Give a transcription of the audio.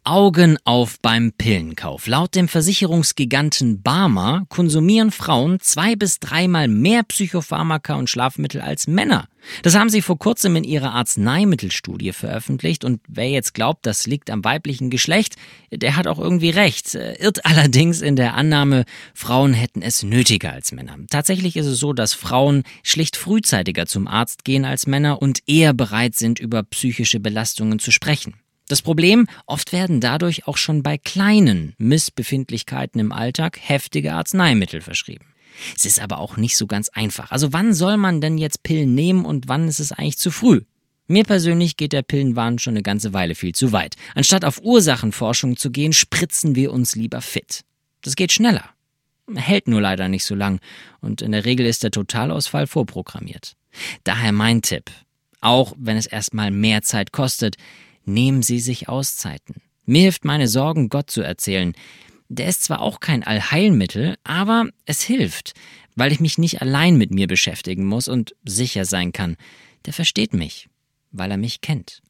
Augen auf beim Pillenkauf. Laut dem Versicherungsgiganten Barmer konsumieren Frauen 2- bis 3-mal mehr Psychopharmaka und Schlafmittel als Männer. Das haben sie vor kurzem in ihrer Arzneimittelstudie veröffentlicht und wer jetzt glaubt, das liegt am weiblichen Geschlecht, der hat auch irgendwie recht. Irrt allerdings in der Annahme, Frauen hätten es nötiger als Männer. Tatsächlich ist es so, dass Frauen schlicht frühzeitiger zum Arzt gehen als Männer und eher bereit sind, über psychische Belastungen zu sprechen. Das Problem, oft werden dadurch auch schon bei kleinen Missbefindlichkeiten im Alltag heftige Arzneimittel verschrieben. Es ist aber auch nicht so ganz einfach. Also wann soll man denn jetzt Pillen nehmen und wann ist es eigentlich zu früh? Mir persönlich geht der Pillenwahn schon eine ganze Weile viel zu weit. Anstatt auf Ursachenforschung zu gehen, spritzen wir uns lieber fit. Das geht schneller, hält nur leider nicht so lang und in der Regel ist der Totalausfall vorprogrammiert. Daher mein Tipp, auch wenn es erstmal mehr Zeit kostet, nehmen Sie sich Auszeiten. Mir hilft meine Sorgen Gott zu erzählen. Der ist zwar auch kein Allheilmittel, aber es hilft, weil ich mich nicht allein mit mir beschäftigen muss und sicher sein kann. Der versteht mich, weil er mich kennt.